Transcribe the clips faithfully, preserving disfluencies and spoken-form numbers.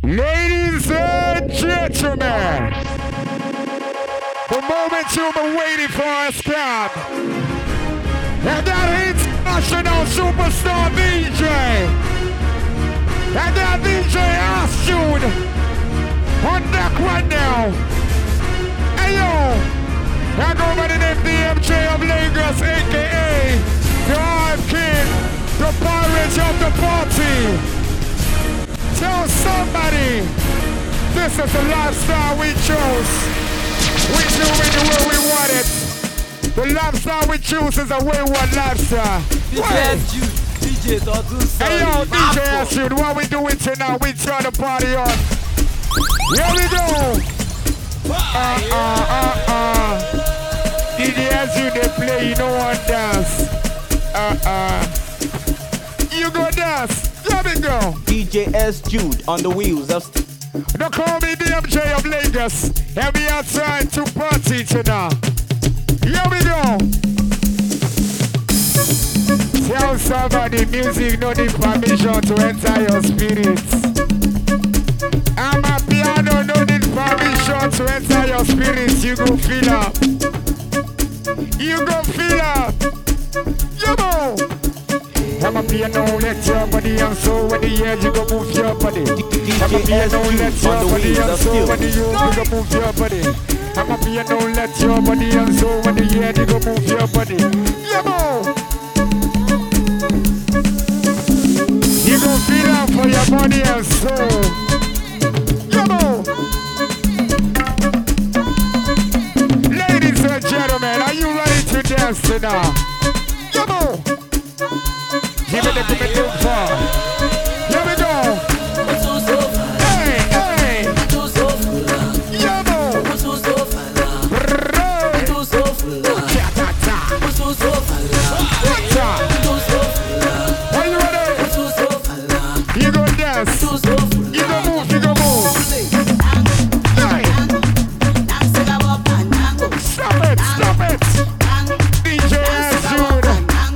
Ladies and gentlemen, the moment you've been waiting for has come. And that international superstar D J. And that D J Astute on deck right now. Hey yo, I go by the name D M J of Lagos, aka the Hive King, the pirate of the party. Tell somebody, this is the lifestyle we chose. We do it the way we want it. The lifestyle we choose is a wayward lifestyle. D J Astute, D J Todu. Hey yo, D J Astute, what we doing tonight? We turn the party on. Here we go. Uh uh uh uh. D J Astute they play, you know one dance. Uh uh. You go dance. Here we go. D J Astute on the wheels of st- Don't call me D M J of Lagos. And we outside to party tonight. Here we go. Tell somebody music no need permission to enter your spirits. I'm a piano no need permission to enter your spirits. You go feel up. You go feel up. You go. I'm a piano, let your body and soul when the air you go move your body. I'm a piano, let your body and soul when the you go move your body. I'm a piano, let your body and soul when the air you go move your body. Yeah, mo. You go feel out for your body and soul. Yeah, mo. Ladies and gentlemen, are you ready to dance tonight? Yeah, mo. Give it to me too far. Here we go. Hey, hey. Yabo. Are you ready? You go dance. You go move. You go move. Hey. Stop it. Stop it. D J Astute.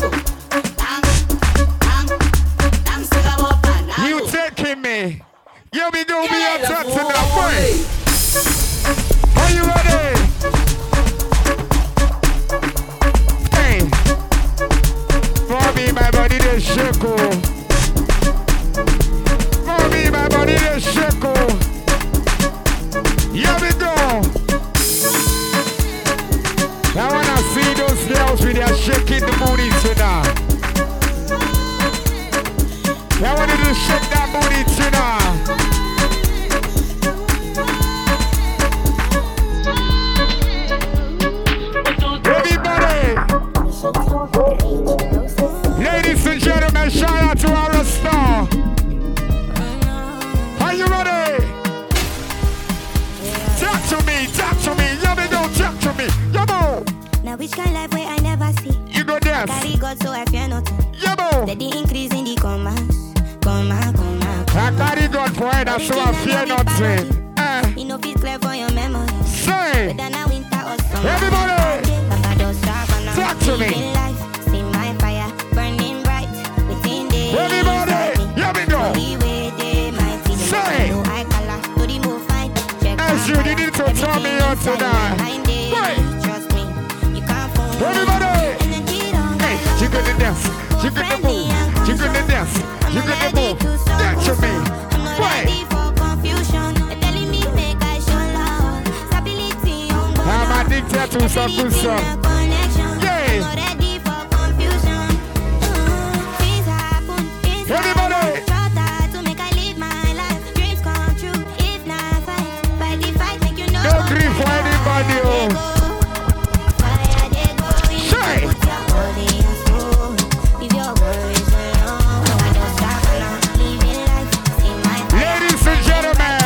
You taking me. Here we go, be on top tonight, boy. Are you ready? Hey. For me, my body, they shake. For me, my body, they shake. Here we go. I wanna see those girls with their shaking the booty tonight. I want you to shake that booty tonight. Everybody. Ladies and gentlemen, shout out to our star. Are you ready? Talk to me, talk to me. Yeah, me go, talk to me. Yabo. Now which kind of life where I never see. You go dance. I carry God so I fear nothing. Yabo. Let the increase in the commas. Comma, comma, comma. I carry God for it, so I fear nothing. Uh. You know it's clear for your memory. Say. Whether now winter or summer. Everybody. Talk to me. Life, see my fire burning bright within the everybody. Here we go. Say. As you need to turn me on tonight. Wait. Trust me. You can't fool. Everybody. Hey, you gonna dance. You gonna move. You gonna dance. You gonna move. Dance to me. Wait. I'm addicted to some good song. Yeah. Everybody. No grief for anybody. Oh. Say. Ladies and gentlemen,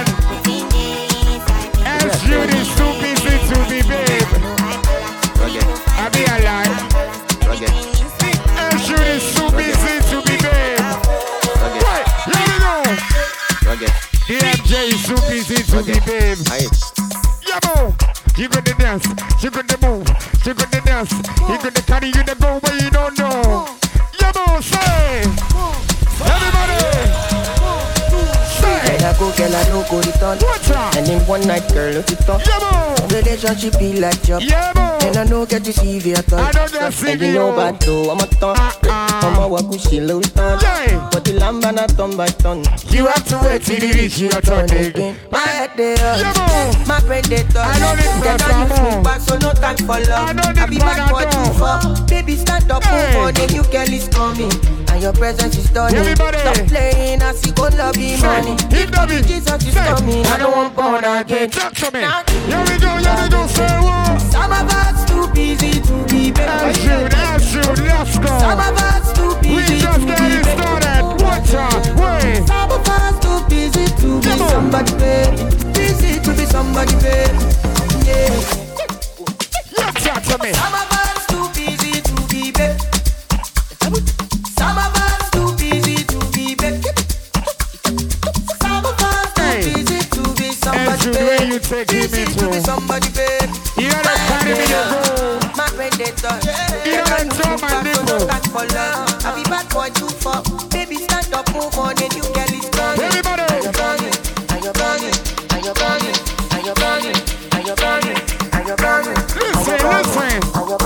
as you is too busy to be babe. I'll be alive. As you is too busy to be babe. Wait, here we go. D M J is too busy to be babe. Yabo, you gonna dance, you gonna move, you gonna dance, you gonna carry, you gonna go where you don't know. Yabo, say, everybody, say. Go girl, I know done. What's up? And in one night, girl, look it up. Yeah, boy. Relationship be like job. Yeah, boy. And I know get to see you at all. I don't get And you know bad though, I'm a ton. I'm a wakushi low ton. Yeah. But the lamb and a ton by ton. You have to wait till you reach your turn again. My head they hurt. Yeah, boy. My predator. I don't need They pressure, don't use me boy. back, so no time for love. I don't I need be back for Panadol. two for. Baby, stand up, Hey. move on. The new girl is coming. And your presence is stunning. Everybody. Stop playing, I see good love in Say, money. hit the beat. Jesus is Say, coming. I don't want born again. talk to me. Here we go, here we go, say what? Some of us too busy to be That's better. you, that's you, let's Some go. of us too We busy just to be getting better. started. What's up? Wait. Some of us too busy to be Come on. somebody, baby. Busy to be somebody, baby. Yeah. You talk to me. Some of us too busy to be better. Some of us too busy to be better. Some of us too Hey. busy to be somebody, As you the way baby. you take him Busy to be into. somebody, baby. You know that carry me to go. My predator. You know that draw my nipple. For love, I be bad boy too far. Baby, stand up, move on, and you get it done. Everybody. And you're burning, and you're burning, and you're burning, and you're burning, and you're burning, and you're burning. Listen, listen.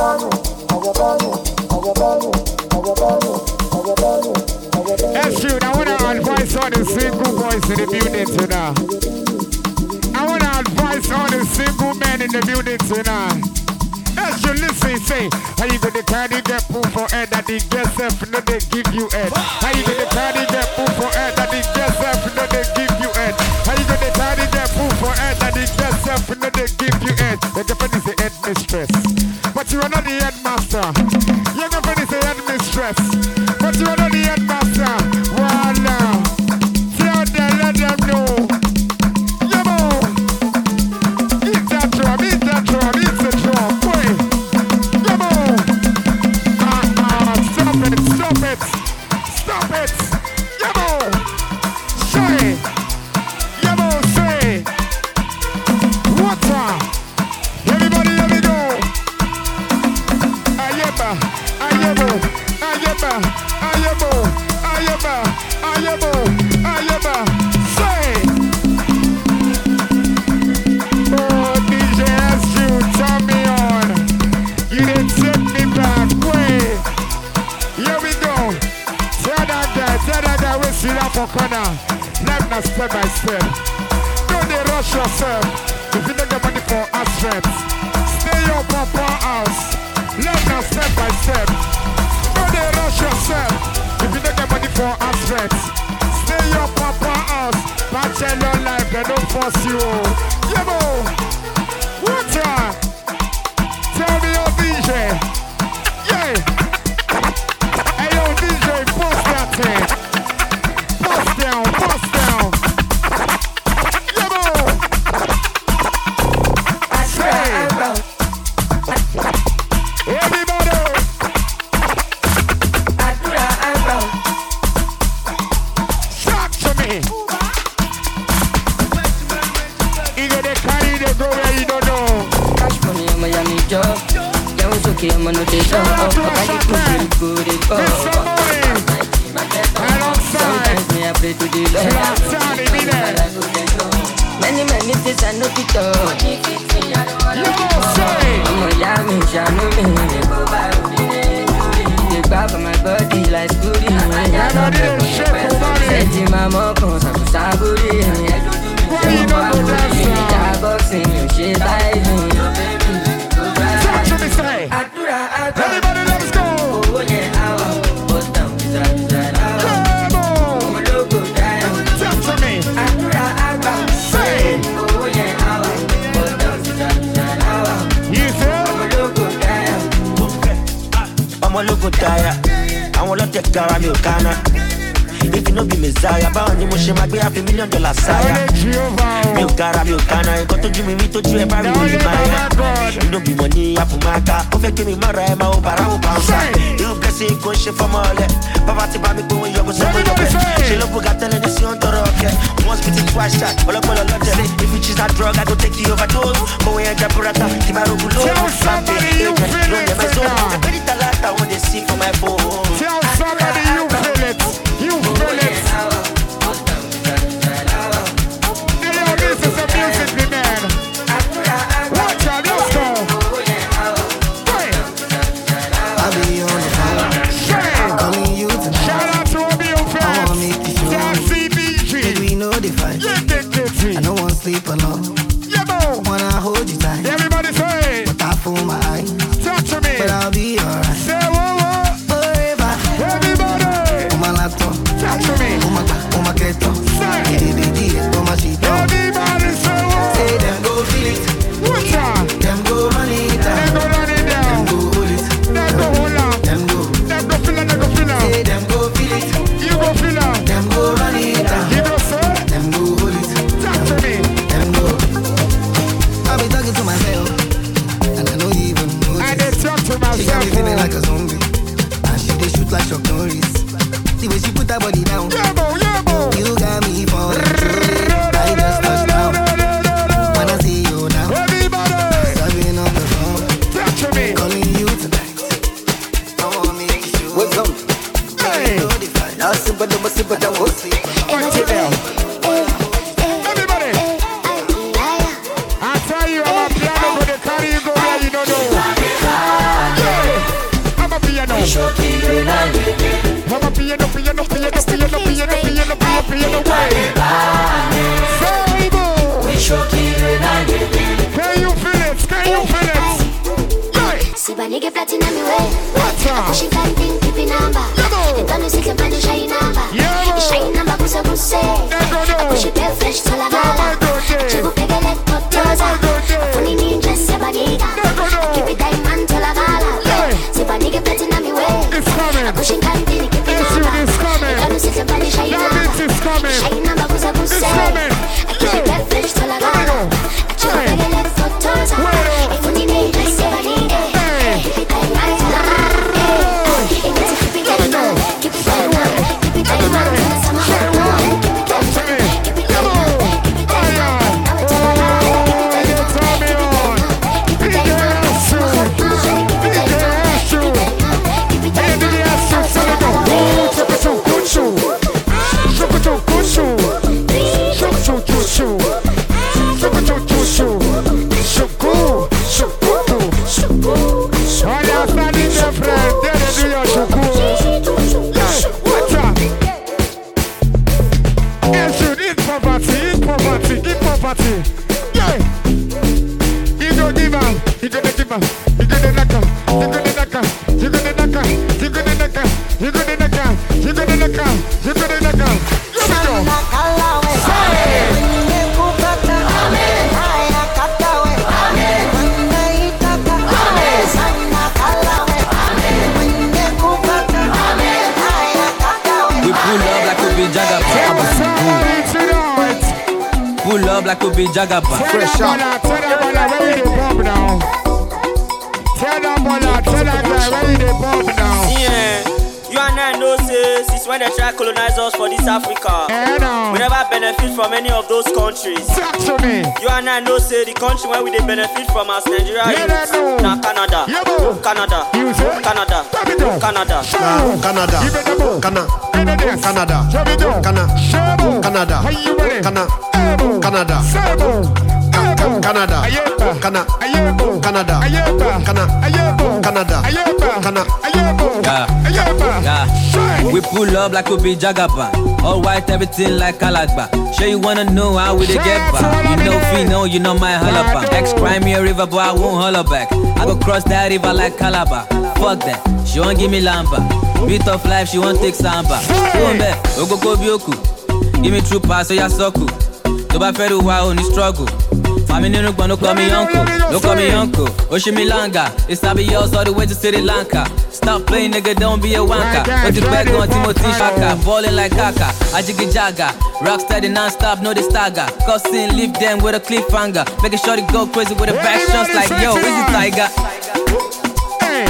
That's you. I want to advise all the single boys in the building tonight. I want to advise all the single men in the building tonight. As you listen, say, how you gonna carry get pull for head that they get self, no they give you head. How you gonna carry get pull for head that they get self, no they give you head. How you gonna carry get pull for head that they get self, no they give you head. Your girlfriend is the head mistress, but you are not the headmaster. Your girlfriend is the head mistress, but you are not the headmaster. Voila. Tell them, let them know. Yeah, boy. Eat that drum, eat that drum, eat the drum. Wait. Yeah, boy. Ah, ah, stop it, stop it, stop it. Yeah, boy. Say. Yeah, boy, say. Water. Everybody, here we go. Ayeba, ayebo, ayeba, ayebo, ayeba, ayebo, ayeba. Say. Oh, D J S U, turn me on. You didn't take me back. Wait. Here we go. Tell that guy, tell that guy, we sit down for corner. Let me step by step. Don't they rush yourself. If you don't get money for asset, stay your papa house. Let me step by step. Don't they rush yourself. If you don't get money for asset, stay your papa house. Bachelor life, they don't force you. Yeah, boy. Water. Tell me your D J. Yeah. Hey, yo, D J, post that thing. Post down, post down. Yeah, boy. Say. Everybody. Talk to me. You gonna carry the go where you don't know. Cash money, I'm a yummy job. Yeah, it's okay, I'm on the Shout out to job. I us, get to feel good, it Mister goes. Morning. Alongside. Sometimes me I pray to the Lord. Alongside, be there. Many, many things I know to talk. You go say. I'm a yummy, shanu me. They grab my body like booty. I know this shit for money. Setting my mom on some saburi. Why you don't go dance? Boxing, you shit like me. Talk to me, say. Everybody, let's go. Oh yeah, I want bust down, down, down. Come on. Talk to me. Say. You feel? I'm a local tire. I want to take care of me, Kana. If you know be Messiah, bound you must make half a million dollars. Saya. Mi ò gara, mi ò kana, nǹkan tójú mi rí tójú ẹ bá rí orí máa yá. You know be money, àfùmáka, ó fẹ́ kí mi má ra ẹ máa ó bàrà ó bá ń sá. Irú blessing kò ń ṣe fọ́mọ ọ̀lẹ. Bàbá ti bá mi pé wọ́n yọ kó sọ́kò yọ bẹ́ẹ̀. Ṣé ló bùkà tẹ́lẹ̀ ní sí ọ̀ntọ́rọ̀ ọ̀kẹ́? Once bitten twice shot, ọlọ́pọ̀lọ́ lọ́tẹ̀. If you choose that drug, I go take you overdose. Kò wọ́n yẹn jẹ́ burata, tí bá rogun lóòrùn. Tell somebody you feel it tonight. Ẹgbẹ́ níta láta wọ́n dey see for my phone. Tell somebody you feel it. You feel it. Hey, yo, this flash of glories. The way she put her body down. Yeah, bo, yeah, bo. You got me for I just touched down. Wanna see you now. Everybody. Serving on the phone. Talk to me. Calling you tonight. I wanna make you. What's up? Hey. Now simple, no more simple, that was it. What's it now? Everybody. I tell you, I'm a piano, but the carry you go where you don't know. Yeah. I'm a piano. I'm a piano, piano, piano, piano, piano, piano, piano, piano, way. Sable. Can you feel it? Can you feel it? Si ba nigga platina mi way. What's up? Pushing canting, keeping number. The gun is sitting on the shine number. The shine number, pussy, pussy. I push it there, fresh to la gala. Chico pega let potosa. Funny ninja, se ba nigga. Keep it diamond to la gala. Si ba nigga platina mi way. It's coming. Pushing canting, keeping number. It's coming. The gun is sitting on the shine number. It's coming. Shine number, pussy, pussy. It's coming. I keep it there, fresh to la gala. Chico pega let potosa. Funny ninja, se ba nigga. Yeah. You go give up, you gonna give up, you gonna knock up, you gonna knock up, you gonna knock up, you gonna knock up, you gonna knock up, you gonna knock up, you gonna knock up. Here we go. We pull up like we be Jagaba. Pull up like we be Jagaba. Fresh up. Tell that bola, where you dey bomb now? Tell that bola, tell that guy, where you dey bomb now? Yeah, you and I know say since when they try colonize us for this Africa, Eh, no. we never benefit from any of those countries. Talk to me. You and I know say the country where we they benefit from as Nigeria Yeah, is no. now Canada, Yeah, no. Canada, You say? Canada, Let me go. Canada. Show. Canada. You better go. Cana. Canada. Canada. Show me go. Cana. Show. Canada. How you ready? Cana. Ebo. Canada. Sebo. Ebo. Canada. Ayeba. Cana. Ayebo. Canada. Ayeba. Cana. Ayebo. Canada. Ayeba. Cana. Ayebo. Yeah. Ayeba. Yeah. Shine. We pull up like we be Jagaba. All white, everything like Kalagba. Sure you wanna know how we dey get back. You know Fino, you know my holla. Ex crime me a river, but I won't holler back. I go cross that river like Calabar. Fuck that, she won't give me lamba. Beat of life, she won't take samba. Go back, Ogo go bioku. Give me true pass, so ya soku. To ba feru wa only struggle. Fami nínú gbọ́n, no call me uncle, no call me uncle. Oshimilanga, it's I be yours all the way to Sri Lanka. Stop playing, nigga, don't be a wanker. Put your back on Timothy Shaka, ballin' like Kaka, Ajigi Jaga. Rock steady non-stop, no they stagger. Cousin, leave them with a cliffhanger. Making sure they go crazy with a back shots like, yo, easy tiger. Hey.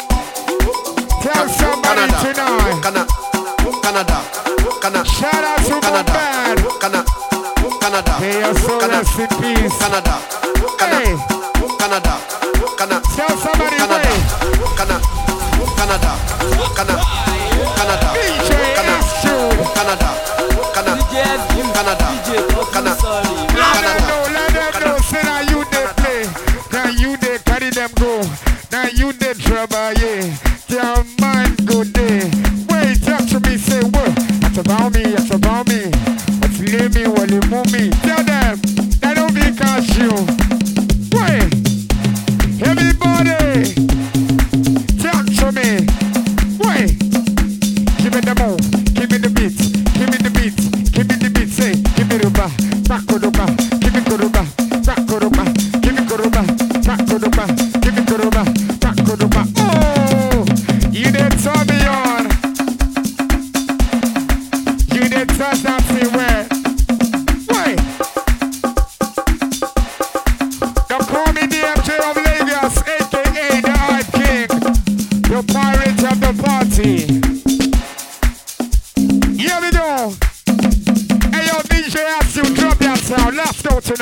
Tell somebody tonight. Cana. Canada. Cana. Shout out to Canada. Bad. Cana. Canada. May your soul Cana. rest in peace. Canada. Cana. Hey. Canada. Cana. Tell somebody Canada. wait. Cana. Canada. Cana. Canada. D J Cana. S-Jude. Canada. Cana. D J S-Jude. Canada. D J Cana. Sorry. Let them Canada. know, let them know. Say now you they play. Now you they carry them go. Now you they trouble, yeah. Tell man go there. Wait, talk to me, say what? That's about me, that's about me. What's lay me, what you move me. Tell them, they don't be cash you.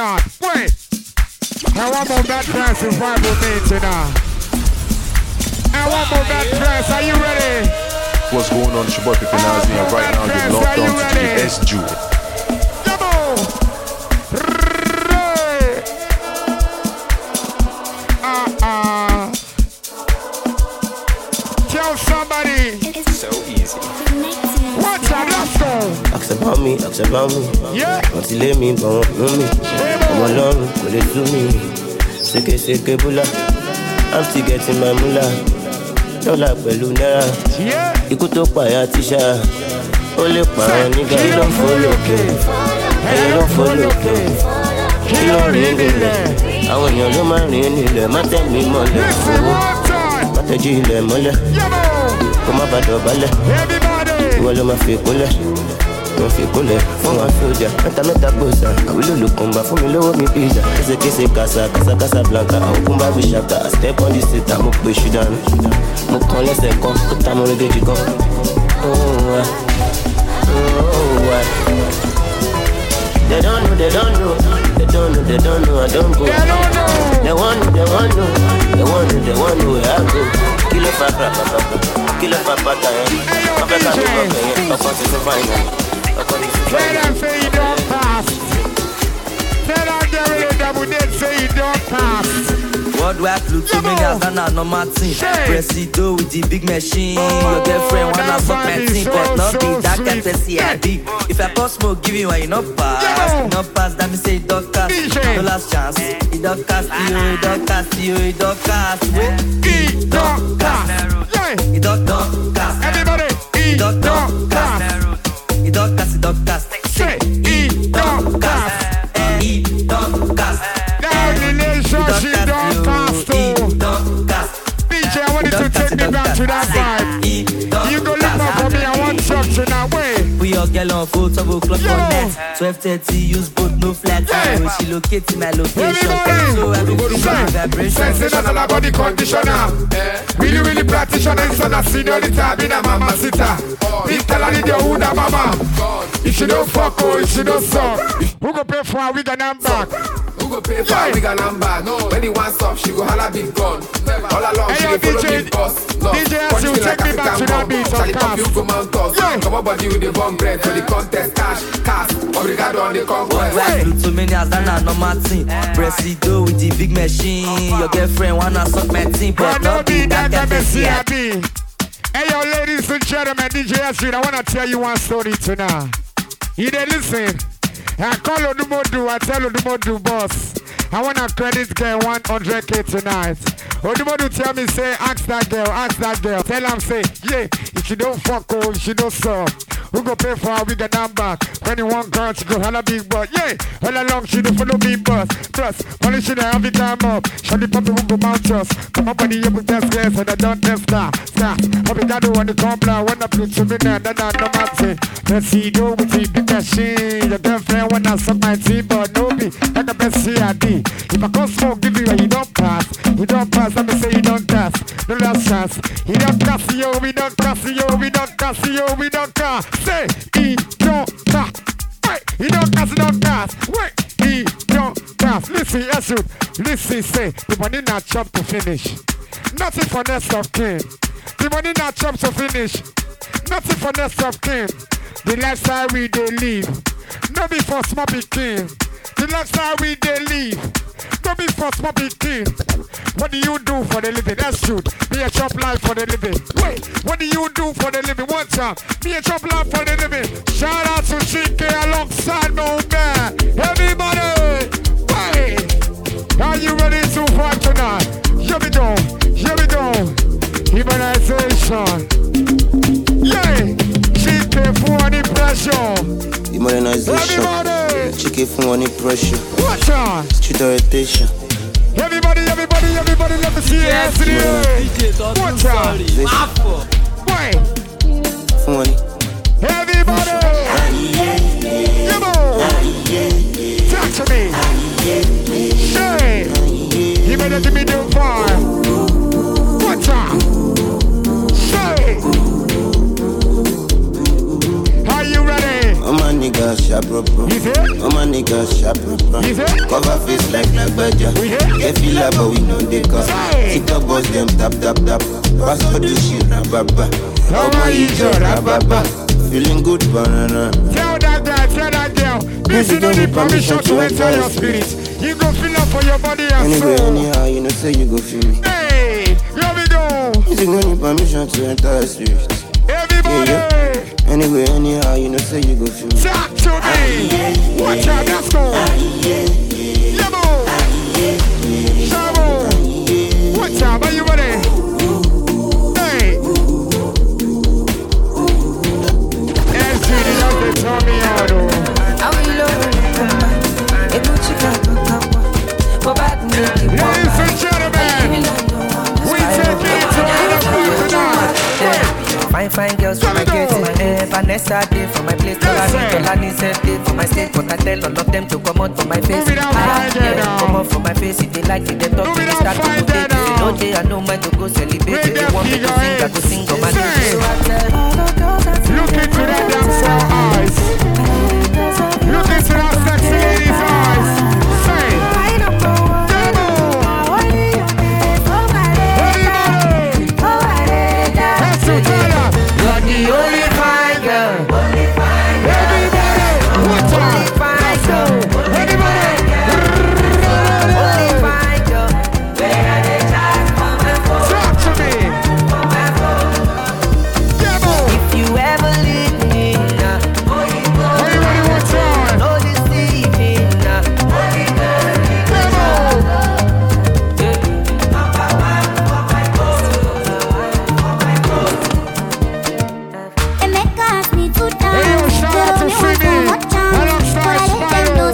not? Wait. I want more bad press to vibe with me tonight. I want more bad press. Are you ready? What's going on? It's your boy Pippin Nazi, and right now you're locked on to the S J. Uh-uh. Tell somebody. It's so easy. What's up? Let's go. Ask about me, ask about me. Yeah. Want to lay me, but won't know me. I'm alone, will it do me? Seke seke bula. I'm still getting my moolah. Dollar pẹ̀lú náírà. Ikú tó pààyà tíṣà. Ó lè pààyàn nígbà kí ló ń fò lókè. Ẹyẹ ló ń fò lókè. Kí ló ń rìn nílẹ̀? Àwọn èèyàn ló máa ń rìn nílẹ̀. Má tẹ̀ mí mọ́lẹ̀. Má tẹ̀jú ilẹ̀ mọ́lẹ̀. Kó má bàa dọ̀bálẹ̀. Ìwọ ló máa fi kólẹ̀. Wọ́n fi kólẹ̀ fún wa sójà. Mẹ́ta mẹ́ta gbòòsà. Àwílò ló kàn bá fún mi lówó mi pizza. Késekése kàṣà kàṣà kàṣà blanca. Àwọn kún bá fi ṣàkà. Step on the seat, mo pè ṣù dànù. Mo kàn lẹ́sẹ̀ kan, ó ta mo rẹ́gẹ́jì gan. They don't know, they don't know. They don't know, they don't know, I don't go. They want know, they want know. They want know, they want know where I go. Kill a papa, papa. Kill a papa, I'm back at the rock, I'm going to find them. Tell them say you don't pass. Tell them get rid of them, they say you don't pass. What do I flew to me as an normal team? Presido with the big machine. Oh, your girlfriend wanna that fuck my team, so, but not so be that sweet. kind of C I D. If I call smoke, give you one, you not pass. You not pass, that me say it don't cast. No last chance. It don't cast you, it don't cast you, it don't cast. Wait, it don't cast. It don't don't cast. Everybody, it don't cast. It don't cast, it don't cast. Say it don't cast. It don't cast. Now the nation she don't cast too. D J, I want you to take me back to that vibe. You go look up for me, I want something that way. We all get on full twelve o'clock on net. twelve thirty, use both no flat. When she locate my location. So everybody got vibration. Sensational body conditioner. Really, really practitioner. It's on a senorita, been a mamacita. This tell her your hood a mama. If she don't fuck, oh, if she don't suck. Who go pay for a wig and I'm back? Who go pay for a wig and I'm back? When he wants up, she go holla big gun. All along, hey, she yo, go follow D J, big boss. D J, ask you take me back to that beat of cast. Yeah. Come on, body with the bomb bread for the contest. Cash, cast, obrigado on the conquest. Hey. Too many as that no Martin. Presido with the big machine. Your girlfriend wanna suck my team, but not be that kind of C I D. Hey, yo, ladies and gentlemen, D J Astrid, I wanna tell you one story tonight. You there listen? I call Odumodu, I tell Odumodu, boss, I wanna credit girl one hundred K tonight. Odumodu tell me, say, ask that girl, ask that girl. Tell him, say, yeah, if she don't fuck, oh, if she don't suck, who go pay for her, we get down back. When you want girl, she go holla big butt, yeah. All along, she don't follow me bus. Plus, money she don't have it time up. Shawty puppy who go mount us. Come on, buddy, you will test girls, and I don't test now. Stop, obrigado on the compla, when I put to me now, then I know my thing. Let's see, do with the big machine. Your girlfriend when I suck my team, but no be, like the best C I D. If I come smoke, give you a you don't pass. You don't pass, let me say you don't pass. No last chance. He don't pass, yo, we don't pass, yo, we don't pass, yo, we don't pass. Say, he don't pass. Wait, he don't pass, he don't pass. Wait, he don't pass. Listen, yes, you. Listen, say, the money not chop to finish. Nothing for next of kin. The money not chop to finish. Nothing for next of kin. The lifestyle we they live. No be for small king. The lifestyle we they live. No be for small king. What do you do for the living? That's true. Be a chop life for the living. Wait, what do you do for the living? One time, be a chop life for the living. Shout out to Chike alongside no man. Everybody, wait. Are you ready to fight tonight? Here we go. Here we go. Immunization. Yeah. Chike for any pressure. Immunization. Chike for any pressure. Watch on. Street orientation. Everybody, everybody, everybody, let me see your hands in the air. Watch out. Wait. Funny. Everybody. Come on. Talk to me. Hey. You better give me the fire. Watch out. Say. Are you ready? I'm a nigga. niggas sharp rubber. All my niggas sharp rubber. Cover face like Nagbaja. They feel like but we know they come. Sit up boss them tap tap tap. Pass for the shit rababa. All my ego rababa. Feeling good banana. Tell that guy, tell that girl. This is not the permission to enter your spirit. You go feel up for your body and anyway, soul. anyhow, you know say you go feel me. Hey, here we go. This is not the permission to enter your spirit. Everybody. Yeah, yeah. Anyway, anyhow, you know say you go feel me. Talk to me. Watch out, let's go. Yabo. Shabo. Watch out, are you ready? Hey. S G, they love to tell me how to. Ladies and gentlemen, we take it to another part tonight. Fine, fine girls from my gate. Eh, Vanessa day for my place. Tolani, Tolani said day for my state. But I tell all of them to come out for my face. Ah, yeah, come out for my face. If they like it, they talk to me. Start to do it. If they know they are no mind to go celebrate. If they want me to sing, I go sing on my knees. So I tell look into that damn soul eyes. Look into that sexy lady's eyes. Say, you're the only fine girl. Only fine girl. Everybody, what's up? Only fine girl. Everybody, only fine girl. Where are they chat for my phone? talk to me. For my phone. Demo. If you ever leave me now, Are you ready one time? no deceiving now. Demo. Emeka asked me to dance. Hey, yo, shout out to Sydney. Alongside Spyro.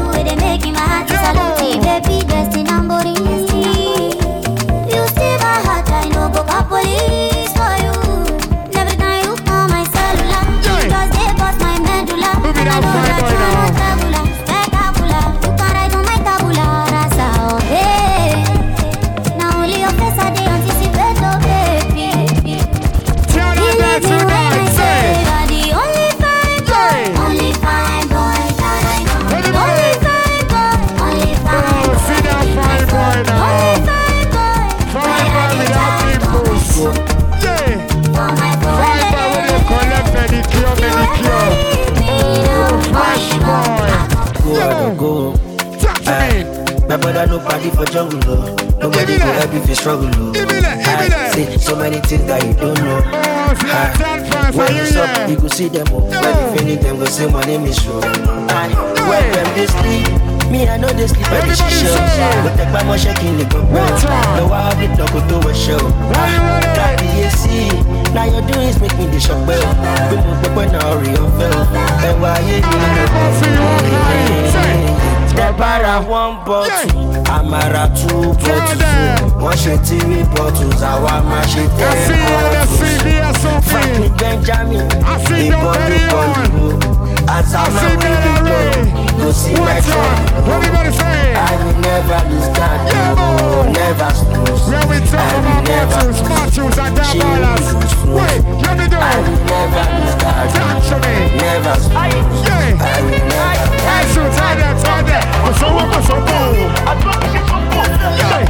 Baby, dressed in Lamborghini. You steal my heart, I know go call police for you. Every time you call my cellular, because they bust my medulla. Move it And I out, know fine that boy, you're now. not tabula, spectacular. You can ride on my tabula rasa, oh hey. Now only your face I dey anticipate, oh baby. Tell that guy Believe me when I tonight. say Say, you're the only fine boy, Say. only fine boy that I know. Everybody. Only fine boy, only fine oh, see that fine boy now. only fine boy. Fine boy without pimples. Yeah. For my boy. Fine boy when they collect pedicure, manicure. Oh, fresh boy. Go, I don't go. Talk to me. My brother no party for jungle, oh. Nobody Give me go that. help if you struggle, oh. Give me that, give me that. I say so many things that you don't know. Oh, see that ten fine for When you, you stop, yeah. you go see them, oh. When you finish them, go say my name is show. I when them they sleep, me I know they sleep at the Everybody show. say. But the grandma shaking the go. What's up? No, I have it, no go to a show. Are you ready? Got the A C. Now your doings make me the shock bell. We move up when I hurry up, fell. And why you See you all night. Say. the para one bottle, Amara two bottles, one shitty three bottles, our mash it. I see you on the C B S O P. Franklin Benjamin, I see no anyone. As I I'm see a that already. go see my What's friend. up? Everybody say. I will never lose that, Yeah, boy. never lose. When we talk about bottles, bottles, and that dollars. Wait, let me do I it. will never lose that, Talk to me. never lose. Yeah. I will never. I shoot, tell that, tell that. I'm so up, I'm so bold. Yeah.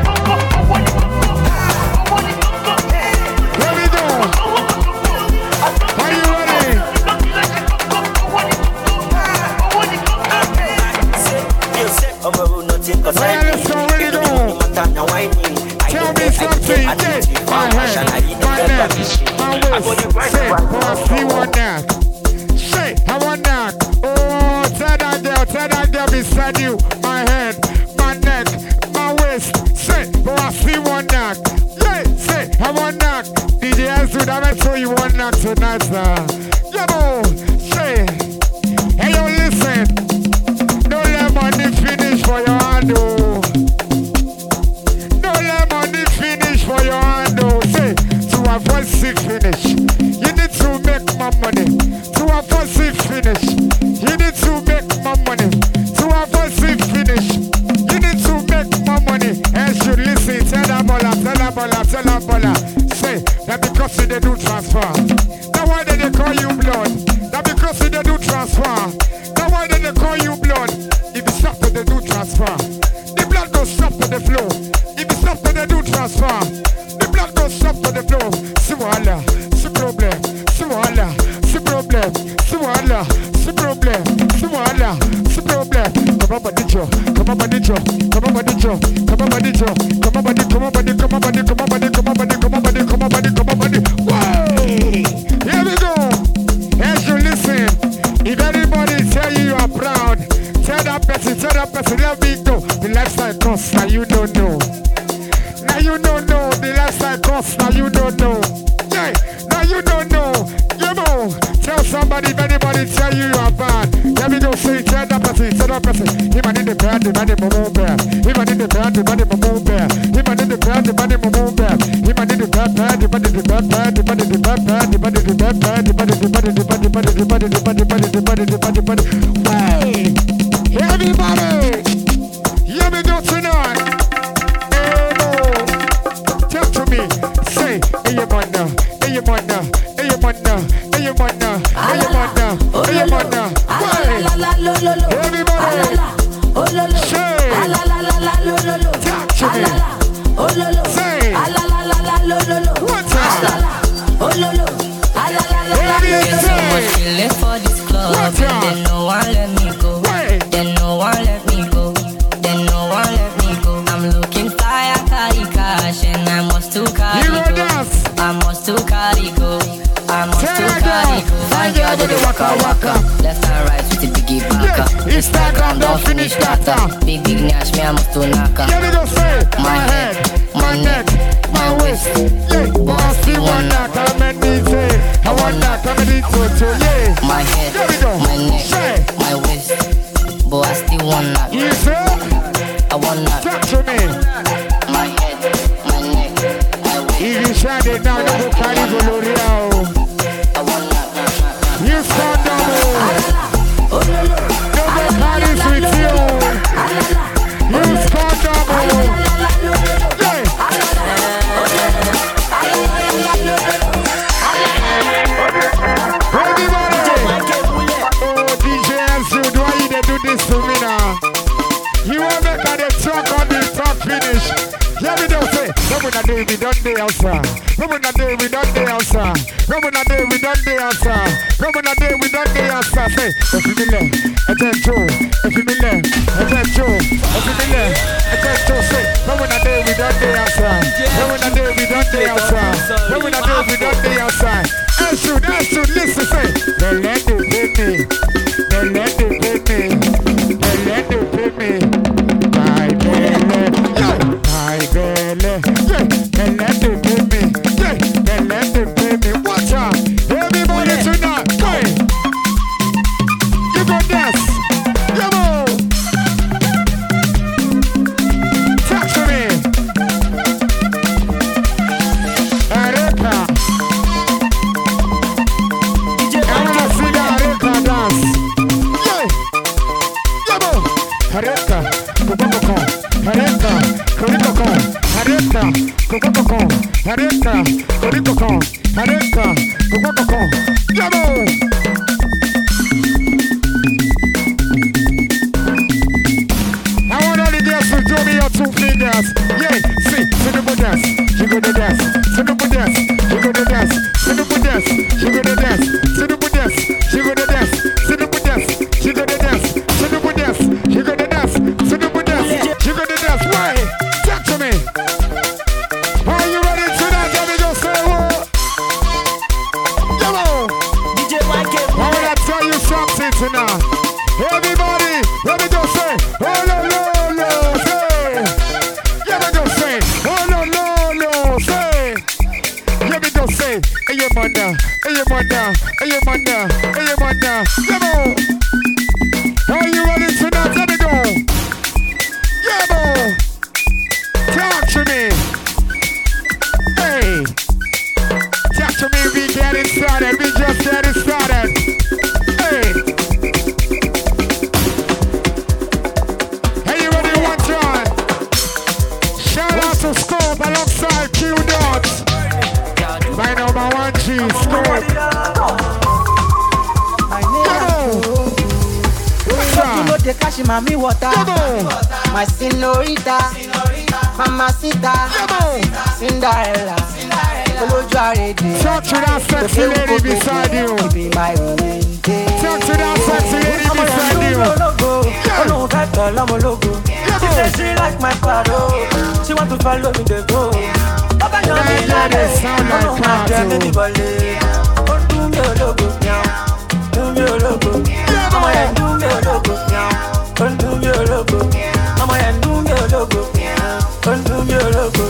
Let me do. Are you ready? Well, let's go, ready to go. Tell me something, yeah. My head, my neck, my waist. Say, oh, I see one knock. Say, I want knock. Oh, tell that girl, tell that girl beside you. My head, my neck, my waist. Say, oh, I see one knock. Yeah, say, I want knock. D J Azud, I'm gonna show you one knock tonight, sir. Yeah, boy. Say, hey, yo, listen. Don't let money finish for your hand, oh. Don't let money finish for your hand, oh. Say, to avoid sick finish, you need to make more money. To avoid sick finish, you need to make more money. To avoid sick finish, you need to make more money. And you listen, tell that baller, tell that baller, tell that baller. Say, that because they do transfer. Now why did they call you blood? That because they do transfer. Now why then they call you blood? If you stop to they do transfer. The blood goes stop to the flow. If you stop to they do transfer. The blood goes stop to the flow. Swalla, c'est problem. Swalla, c'est problem. Swalla, c'est problem. Swalla, c'est problem. Come on, body job. Come on, body job. Come on, body job. Come on, body job. Come on, body. Come on, body. Come on, body. Come on, body. Come on, body. Come on, body. Come on, body. Come on, body. Whoa! Here we go. As you listen, if anybody tell you you are proud, tell that person, tell that person, let me go. The lifestyle costs, now you don't know. Now you don't know. The lifestyle costs, now you don't know. Yeah, now you don't know. You know. Tell somebody, if anybody tell you you are bad, let me go say, tell that person, tell that person. Him and in the bad, the body move bear. Him and in the bad, the body move bear. Him and in the bad, the body move bear. Him and in the bad, bad, the body, the bad, bad, the body, the bad, bad, the body, the bad, bad, the body, the body, the body, the body, the body, the body, the body, the body, the body, the body. Hey, everybody, here we go tonight. Talk to me, say, hey, you man now, hey, you man now, hey, you man now, hey, you man now, hey, you man now, hey, you man now. Everybody, say, talk to me, say, what's up? Feeling for this club, and then no one let me go. Then no one let me go. Then no one let me go. I'm looking fly, I carry cash, and I must to carry go. I must to carry go. I must to carry go. Find girl do the waka waka. Left and right with the biggie baka. Instagram don't finish data. Big big nash, me I must to naka. My head, my neck, my waist. Boss, you want that? Come and meet it. I want that. Come and meet it. Yeah. My head, my neck, my waist. But I still want that. You say? I want that. Talk to me. My head, my neck, my waist. If you shine it now, you go carry go L'Oreal. I want that. You stand down. No go carry with you. You stand down. To me now. You want make a the truck on the top finish. Yeah, we don't say, no we not do we done the answer. No we not do we done the answer. No we not do we done the answer. No we not do we done the answer. Say, if you me attention, if you me attention, if you me attention, say, no we not do we done the answer. No we not do we done the answer. No we not do we done the answer. And shoot, and shoot, listen, say, they let it hit me. They let it hit me. They let it hit me. My girl, yeah, my girl, yeah. They let it hit me. Yeah, they let it hit me. Watch out, everybody tonight. Go. You go dance. Come on. Talk to me. Arepa. I wanna see that Arepa dance. Hareka, Kokoko, Hareka, Korikoko, Hareka, Kokoko, Hareka, Korikoko, Hareka, Kokoko, Yabo! I want all the girls to do me your two fingers. Yeah, see, Sinubu dance, she go to dance, Sinubu dance, she go to dance, Sinubu dance, she go to dance, Sinubu dance, she go to dance, Sinubu dance, she go to dance, Sinubu dance, she go to dance, Sinubu dance, she go to dance. Why? Talk to me. Are you ready to dance? Let me go say what? Come on. D J Mike. I wanna tell you something tonight. Everybody, let me go say, oh no no no, say. Let me go say, oh no no no, say. Let me go say, hey your mother, hey your mother, hey your mother, hey your mother. Come on. Are you ready tonight? Let me go. Yeah, boy. Talk to me. Hey. Talk to me. We getting started. We just getting started. Hey. Are you ready one time? Shout out to Scope alongside Q Dots. My number one G, Scope. she mami water. My senorita, mamacita, Cinderella. Talk to that sexy lady beside you. Talk to that sexy lady beside you. She said she like my paro. She want to follow me to go. Papa know me like it. Sound like cartoon. Do me a logo, do me a logo. Mama yeah, do me a logo, do me a logo. Mama yeah, do me a logo, do me a logo.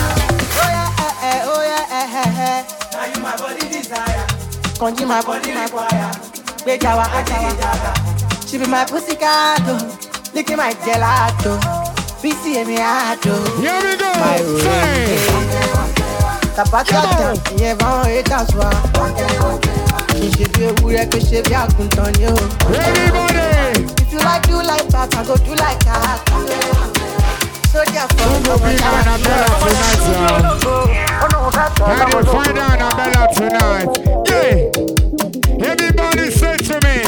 Conji my body require. Big jawa, jawa. She be my pussycat, licking my gelato. P C M ato. Here we go. My Tapata, yeah, van et aswa. She be a wood, she be a kuntonio. Everybody. If you like, do like that, I go do like that. So therefore, go be Annabella tonight, y'all. Can you find Annabella tonight? Yeah. Everybody say to me,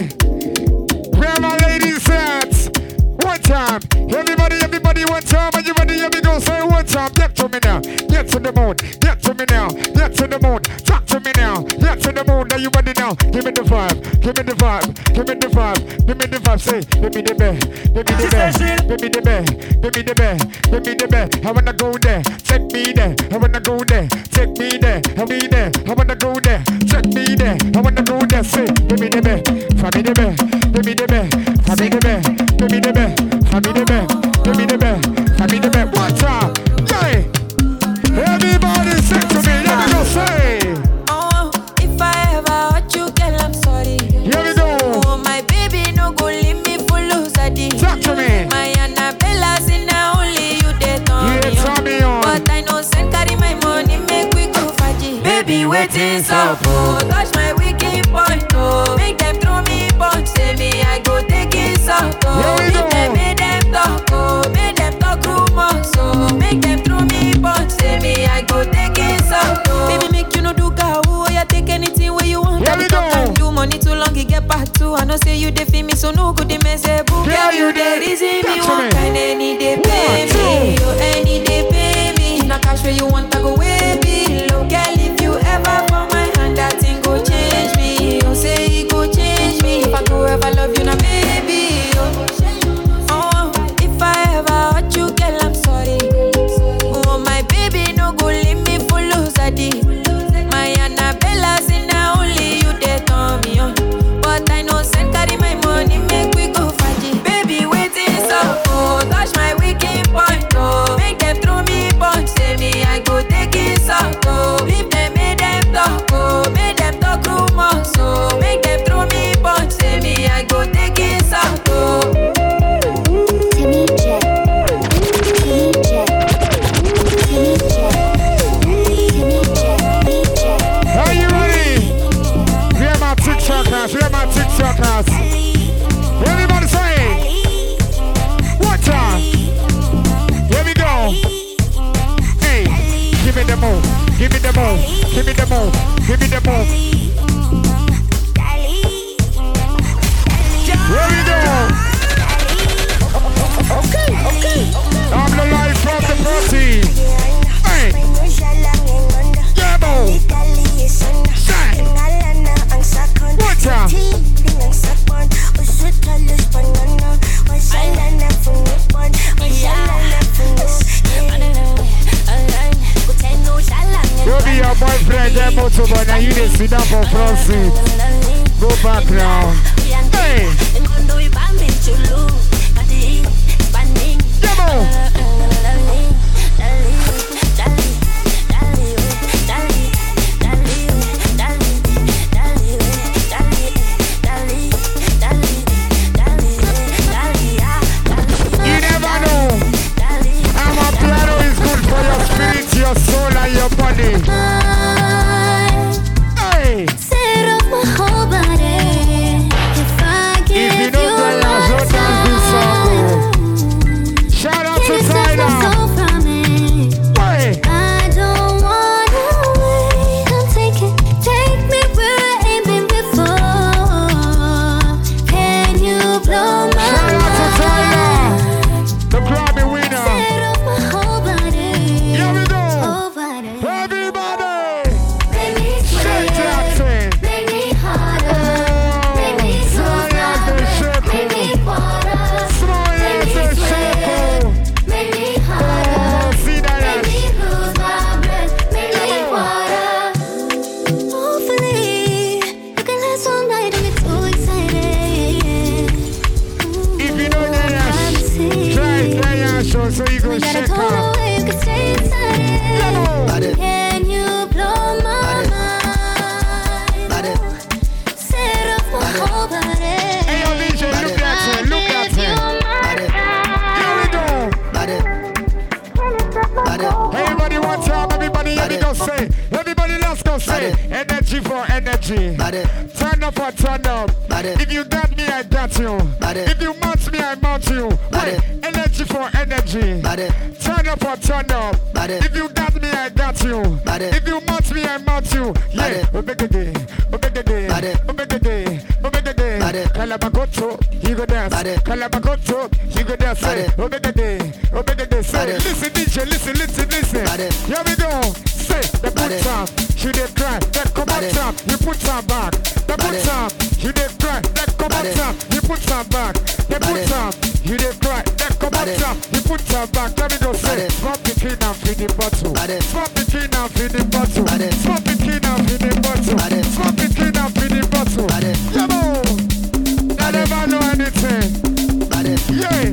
where my ladies at? One time. Everybody, everybody, one time. Everybody, everybody go say one time. Get to me now. Get to the moon. Get to me now. Get to the moon. Talk to me now. Get to the moon. Now you ready now. Give me the vibe. Give me the vibe. Give me the vibe. Give me the vibe. Say, give me the bed. Give me the bed. Give me the bed. Give me the bed. Give me the bed. I wanna go there. Take me there. I wanna go there. Take me there. I'll be there. I wanna go there. Take me there. I wanna go there. Say, give me the bed. For me the bed. Give me the bed. For me the bed. Give me the bed. For me the bed. Give me the bed. For me the bed. One time. Yeah. Everybody say to me. Let me go say. Oh, if I ever hurt you, girl, I'm sorry. Here we go. Oh, my baby, no go leave me for loser. Talk to me. My Annabella, see now only you they turn yeah, me on. me on. But I know send carry my money, make we go faji. Baby, waiting so oh, touch my wicked point, oh. Make them throw me punch, say me I go take it so oh. Make them, make them talk, oh. Make them talk rumors, oh. Make them throw me punch, say me I go take it so oh. Baby, make you no do cow, oh. You take anything where you want. Here we go. Time do money too long, you get back to. I know say you dey feel me, so no good they mess up. Girl, you dey reason me one kind, any day pay me, oh, any day pay me. Now cash where you want, I go way below. Girl, if you ever for my hand, that thing go change me. Oh, say it go change me. If I go ever love you, now baby. Oh, oh if I ever hurt you, girl, I'm sorry. Oh, my baby, no go leave me for loser. My Annabella, say now only you they turn me on. But I know send carry my money, make we go faji. Baby, waiting so oh, touch my wicked point, oh. Make them throw me punch, say me I go take it so oh. Leave them, make them talk, oh. Make them talk rumors, oh. Make them throw me punch, say me I go take it so oh. Timmy J, Timmy J, Timmy J, Timmy J, Timmy J. Are you ready? Where my TikTokers? Where my TikTokers? Everybody say, one time. Here we go. Hey, give me the move. Give me the move. Give me the move. Give me the move. Here we go. Okay, okay. I'm the life from the party. Hey. Yeah, move. Shine. One time. Go be your boyfriend, get motorbike, now you just sit down for front seat. Go back now. Hey! Come on! You never know. I'm a piano is good for your spirit, your soul, and your body. Hey! Set up my whole body. If I give If you don't you play my as well, dance this song. Shout out to Ty. energy. Turn up or turn up. If you got me, I got you. If you mount me, I mount you. Wait, energy for energy. Turn up or turn up. If you got me, I got you. If you mount me, I mount you. Yeah. Obegede, obegede, obegede, obegede. Kalabakoto, you go dance. Kalabakoto, you go dance. Obegede, obegede. Say, listen, D J, listen, listen, listen. Here we go. Say, the put up, she did cry. That come on top, you put her back. The put up, you did cry. That come on top, you put her back. The put up, you did cry. That come on top, you put her back. Let me go say, swap the key now for the bottle. Swap the key now for the bottle. Swap the key now for the bottle. Swap the key now for the bottle. Yeah, boy. I never know anything. Yeah.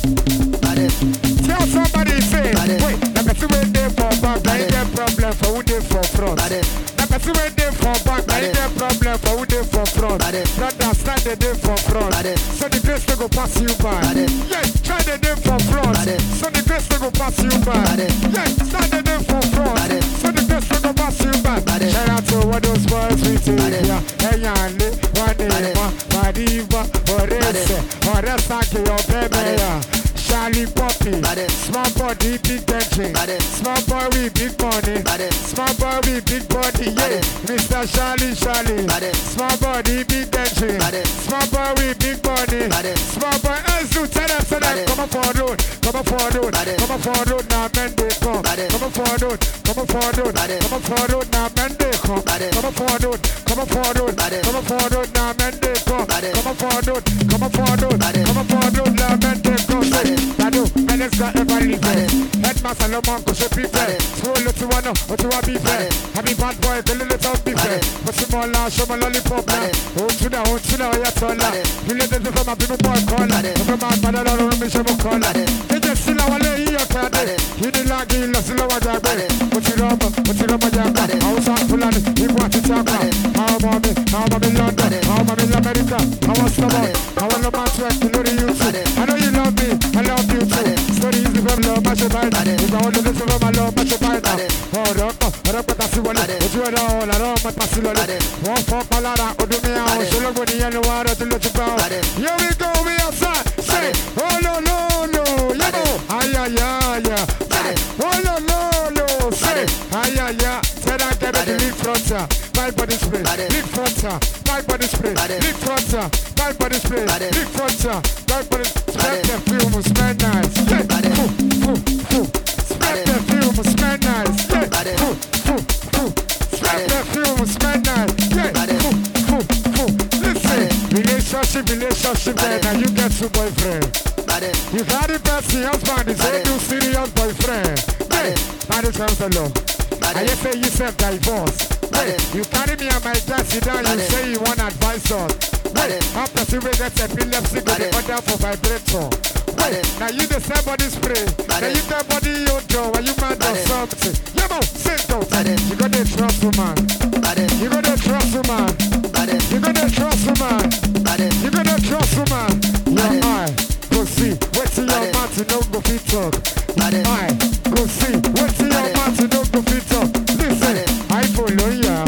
Tell somebody, say, wait, like I see when they for back, I ain't get problem for who they for front. Like I see when they for back, I ain't get problem for who they for front. Brother, stand the day for front, so the grace to go pass you by. Yeah, try the day for front, so the grace to go pass you by. Yeah, stand the day for front, so the grace to go pass you by. Shout out to what those boys we do. Yeah, hey, Yanni, one day, Madiva, Orese, Oresa, your baby. Charlie Poppy, small body, big engine, small boy with big money, small boy with big body, yeah. Mister Charlie, Charlie, small body, big engine, small boy with big money, small boy. Azu, tell them, tell them, come on for road, come on for road, come on for road, now men they come, come on for road, come on for road, come on for road, now men they come, come on for road, come on for road, come on for road, now men they come, come on for road, come on for road, come on for road, now men they come. Dado, minutes got ever leave it. Headmaster Lomon, go shape it. Swole to one, or to a beef. Happy bad boy, the little top beef. What's the more law, show my lollipop. Oh, to the, oh, to the, oh, yeah, taller. You let them from a people boy caller. From my father, I don't know, show my caller. They just still our lay here, card. You didn't like it, let's lower that way. What's it up, what's it up, my jabba? I was out full of it, you want to talk about. How about me, how about me, London, how about me, America, how was the boy, how was the man to act to know the youth. I know you love me, I love you too. Story is the from love, much of it. If I want to listen from my love, much of it. Oh, rock, rock, but that's what I do. It all, I don't want to pass it on. One for Palada, or do me out, so look when the yellow water to let you go. Here we go, we outside. Say, oh, no, no, no, you know, ay, ay, ay, ay. Oh, no, no, no, say, ay, ay, ay. Tell I get the lead frontier, my body spray, lead frontier, my body spray, lead frontier, my body spray, lead frontier, my body spray. The film smell nice, yeah. Foo, foo, foo. Spread the film smell nice, yeah. Foo, foo, foo. Spread the film smell nice, yeah. Foo, foo, foo. Listen, relationship, relationship, there. Now you get two boyfriend. You got the best husband, is a new serious boyfriend. Hey, that is hello. I just say you said divorce. Hey, you carry me and my dad sit down, you say you want advice on. Wait, after two weeks, that's epilepsy, go the order for vibrator. Wait, now you the same body spray. Now you the body your jaw, when you mad or something. Yeah, man, sit down. You got the trust woman. You got the trust woman. You got the trust woman. You got the trust woman. Your eye, go see. Wait till your mouth, you don't go fit talk. Eye, go see. Wait till your mouth, you don't go fit talk. Listen, I follow ya.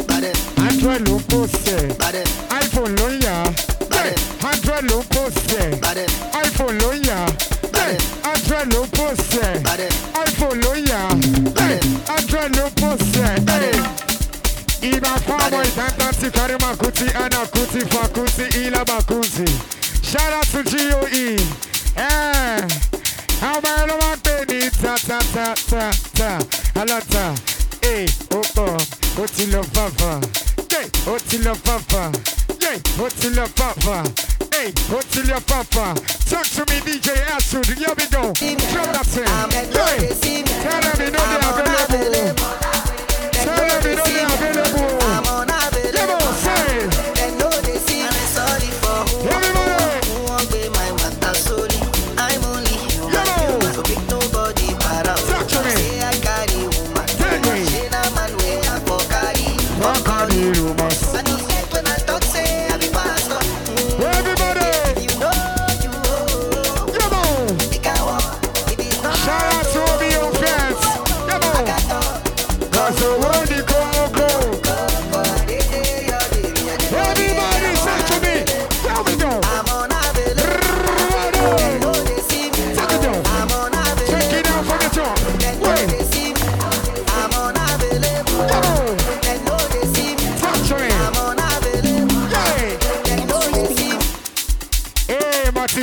Android look post. iPhone lo ya, Android lo post, iPhone lo ya, Android lo post, iPhone lo ya, Android lo post. Iba famo itantanti karima kuti ana kuti fakuti ila bakuti. Shout out to G O E. Eh, how about the one penny ta ta ta ta ta, alata. Eh, opo, oti lo papa. Hey, oti lo papa. Hey, oti lo papa. Hey, oti lo papa. Talk to me, D J Asud. Here we go. Drop that thing. Hey, tell them you know they're available. Tell them you know they're available. I'm unavailable. Say. They know they see me sorry for who. Everybody. Who won't be my matter sorry. I'm only human. So pick nobody para. Talk to me. Say I carry woman. Tell me. She na man way I for carry. For carry woman.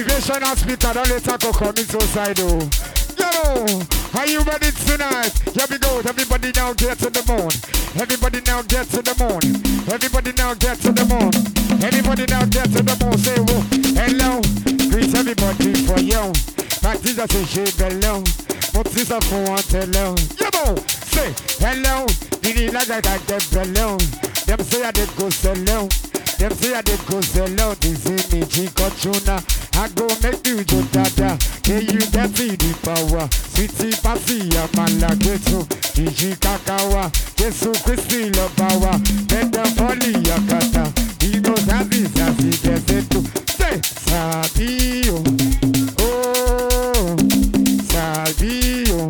motivation and speaker, don't let her go come inside, oh. Yo, are you ready tonight? Here we go, everybody now get to the moon. Everybody now get to the moon. Everybody now get to the moon. Everybody now get to the moon. Say, whoa, hello. Greet everybody for you. Practice a say, she belong. But this is for one hello. Yo, say, hello. Did you like that I get belong? Them say I did go sell. Them say I did go sell. This is me, Chico Tuna. I go make you do dada. Hey, you get see the power. Sweetie Passy, Amala Geto. Gigi Kakawa. Jesu Christi Lobawa. Benda Poli Yakata. He knows that this as he gets into. Say, Sabio. Oh, Sabio.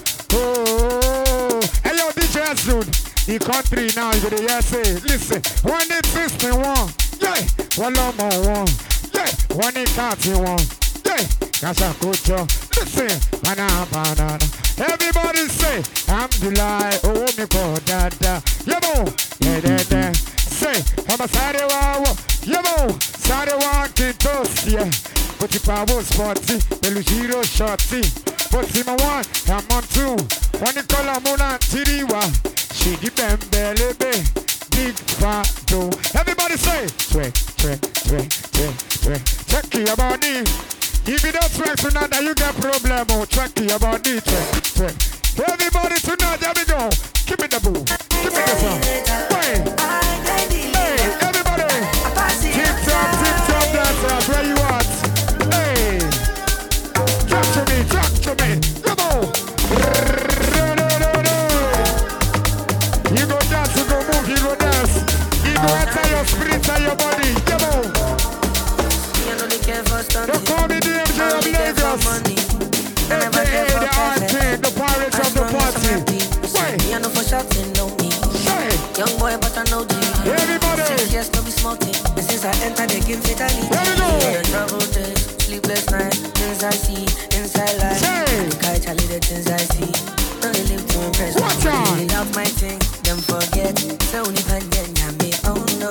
Oh. Hey, yo, D J Azud. The country now, you gonna hear say, listen. One eight sixty one. Yeah. One more one. Yeah, one in county one. Yeah, that's a good job. Listen, banana, banana. Everybody say, I'm July. Oh, me call dada. Yabo, yeah, yeah, yeah. Say, I'm a Sarewa. Yabo, Sarewa Kintos, yeah. But if I was forty, Belugiro shorty. But in my one, I'm on two. One in Colamuna, Tiriwa. She depend, baby. Big fado. Everybody say, twerk, twerk, twerk, twerk, twerk. Check your body. If you don't twerk tonight, you get problem. Oh, check your body, twerk, twerk. Everybody tonight, there we go. Give me the boo. Give me the song. Wait. Hey, everybody. Tip top, tip top dancers. Where you at? Hey. Talk to me, talk to me. Come on. You go dance, you go move, you go dance. You go enter your spirit and your body. Come on. Don't call me D M J of Lagos. A K A the art the pirates of the party. Wait. Me I know for shouting, know me. Young boy, but I know G. Everybody. Six years to be smoking. And since I enter, they give fatality. Here we go. Travel days, sleepless night, things I see, inside life. The guy Charlie, the things I see. Don't they live to impress me. Watch out. They love my thing, them forget. So only can get me. Oh no.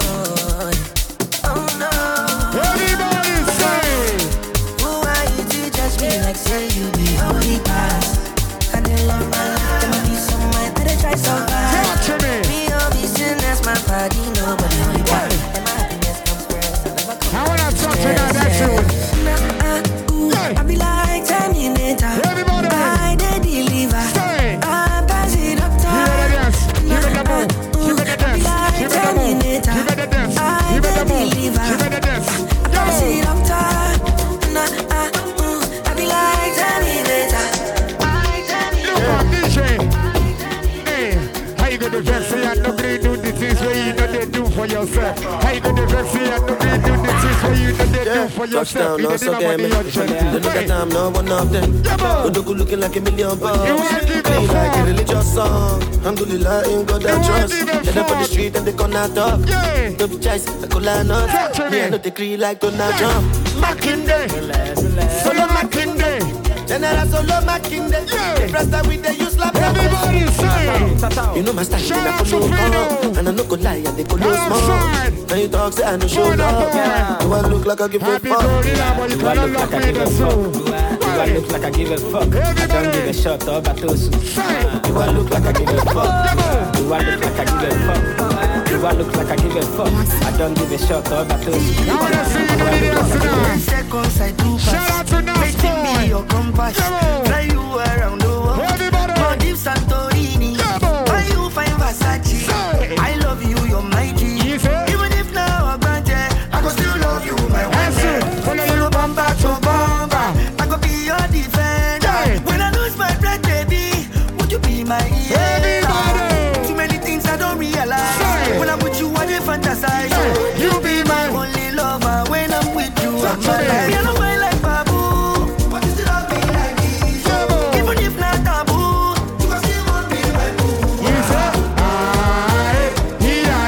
Oh no. Everybody say. Who are you to judge me like say you be holy past? And they love my life, there might be some might that they try so hard. Talk to me. Me all be sin, that's my body, nobody only got. And my happiness comes first. I never come I wanna talk to that, that's you. Nah, ooh, I be like Terminator. Everybody. I they deliver. Say. I pass it up top. You better dance. You better move. You better dance. You better move. You better dance. You better move. You better dance. I pass it up top. Nah, ooh, I be like Terminator. Look up, D J. Hey, how you gonna vex say I no green do the things where you know they do for yourself? How you gonna vex say I no green do the things where you know they do for yourself? You didn't have money on check. Look at time, no one of them. Udoku looking like a million bucks. You wanna give Play a like a fuck? religious song. Alhamdulillah, in God I You wanna trust. give a Get up on the fuck? street and they gonna talk. Yeah. Don't be choice, I could line up. Talk to me. Me, I know they creed like Donald Trump. Makinde. Solo Makinde. General Solo Makinde. Yeah. The rest with the use slap. Everybody say. You know my style, Shout I out to follow Fredo. come. And I no go lie, and they go no Outside. small. And you talk, say I no show Boy, love. boy. Do I look like I give a Happy fuck? gorilla, but you cannot lock me in the soul. Do I look like I give a fuck? I don't give a Everybody. shot or batosu. Say. Do I look like I give a fuck? Yabo. Do I look like I give a fuck? Do I look like I give a fuck? I don't give a shot or batosu. I wanna see you do the dance tonight. Seconds I do pass. Shout out to Nas Waiting be Boy. your compass. Yabo. Fly you around the world. Everybody. Maldives, Santorini. Yabo. Why you find Versace? Say. I love you, you're my G. You say? Even if now I'm granted, I go still love you, my That's it. wife. Follow you. Follow bumper to bumper. I go be your defender. Yeah. When I lose my breath, baby, would you be my Everybody. Too many things I don't realize. Say. When I'm with you, I dey fantasize. Hey, you be my only lover. When I'm with you, I'm Touch me. alive. You know I like Babu, but you still love me like this. Yabo. Even if not taboo, you can still want me my boo. You say? Aye. Yeah.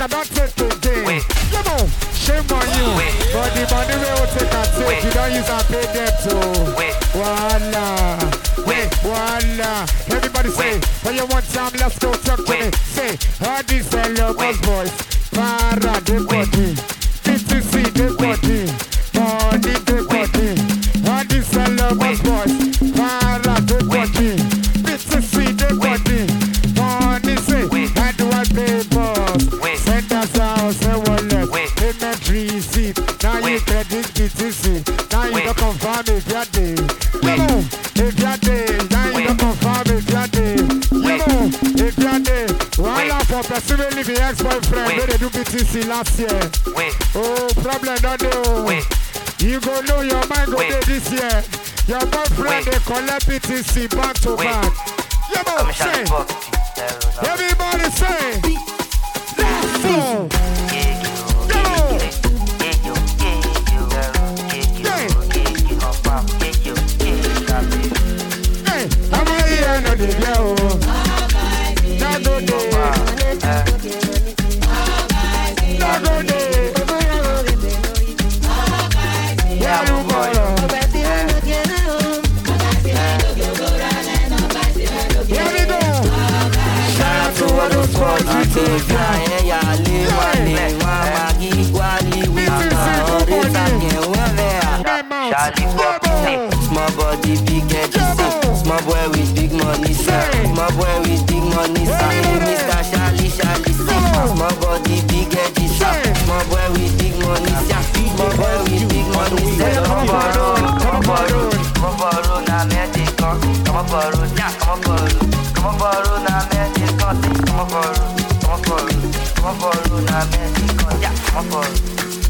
don't take it again. Come on, shame on you. But the money we will take and take, you don't use and pay them too. Voila. Wait, voila. Everybody say, when you want time, let's go talk to me. Say, all these fellow boys, para de body, B T C de body, money de body. All these fellow boys, para de body, B T C de body, money say, how do I pay boss? Send us out, say wallet, payment receipt. Now you credit B T C, now you don't confirm if you're there. Yo, if you're there, now you don't confirm if you're there. Yo, if you're there, while I'm for pursuing the ex-boyfriend, where they do B T C last year. Oh, problem don't do. You go know your mind go there this year. Your boyfriend they collect B T C back to back. Yo, say, everybody say, let's go. Small body, big head, small boy with big money, sir. Small boy with big money, sir. Mister Charlie, Charlie, small body, big head, sir. Small boy with big money, sir. Small boy with big money, sir. Come on, borrow, come on, borrow, come on, borrow, na medic, come on, borrow, yeah, come on, borrow, come on, borrow, na medic, come on, borrow, come on, borrow, come on, borrow, na medic, yeah, come on, borrow.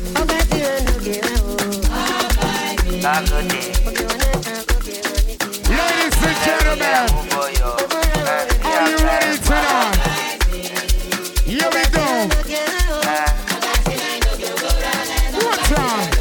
Ladies and gentlemen, are you ready tonight? Here we go. One time.